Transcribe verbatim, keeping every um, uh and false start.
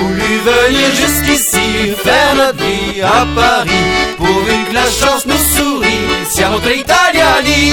voulu venir jusqu'ici, faire notre vie à Paris, pourvu que la chance nous sourit, siamo tra italiani.